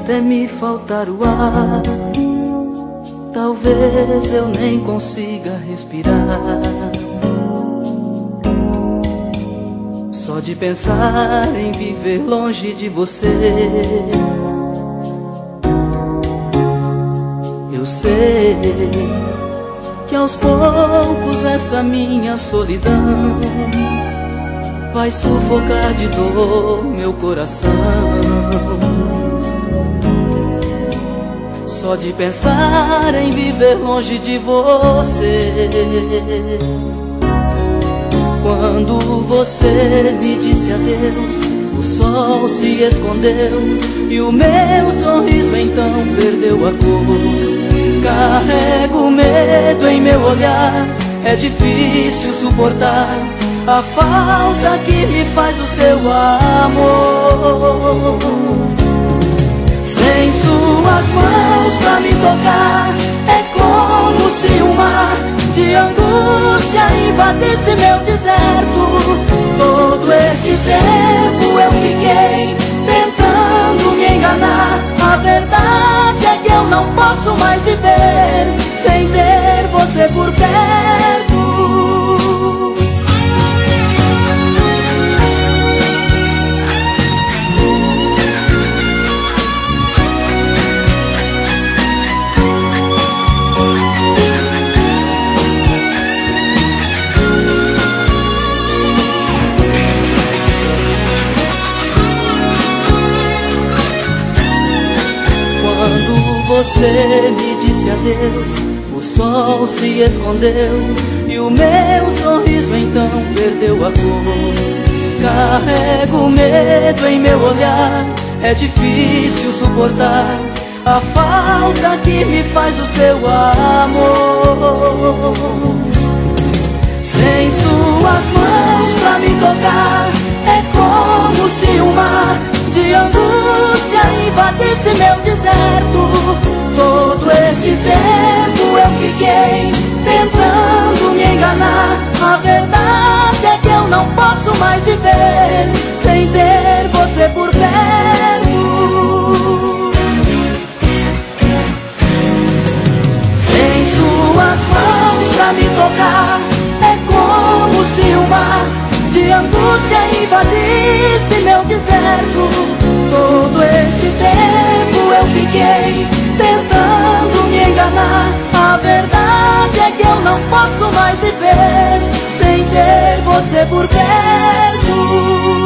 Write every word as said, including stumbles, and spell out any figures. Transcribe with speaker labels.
Speaker 1: até me faltar o ar. Talvez eu nem consiga respirar. Só de pensar em viver longe de você. Eu sei que aos poucos essa minha solidão vai sufocar de dor meu coração. Só de pensar em viver longe de você. Quando você me disse adeus, o sol se escondeu e o meu sorriso então perdeu a cor. Carrego medo em meu olhar, é difícil suportar a falta que me faz o seu amor. Sem suas mãos pra me tocar, é como se um mar de angústia invadisse meu deserto. Todo esse tempo eu fiquei tentando me enganar. A verdade é que eu não posso mais viver sem ter você por perto. Você me disse adeus, o sol se escondeu e o meu sorriso então perdeu a cor. Carrego medo em meu olhar, é difícil suportar a falta que me faz o seu amor. Sem suas mãos pra me tocar, é como se um mar de angústia invadisse meu deserto. Todo esse tempo eu fiquei tentando me enganar. A verdade é que eu não posso mais viver sem ter você por perto. Sem suas mãos pra me tocar, é como se um mar de angústia invadisse meu deserto. Todo esse tempo eu fiquei tentando me enganar. A verdade é que eu não posso mais viver sem ter você por perto.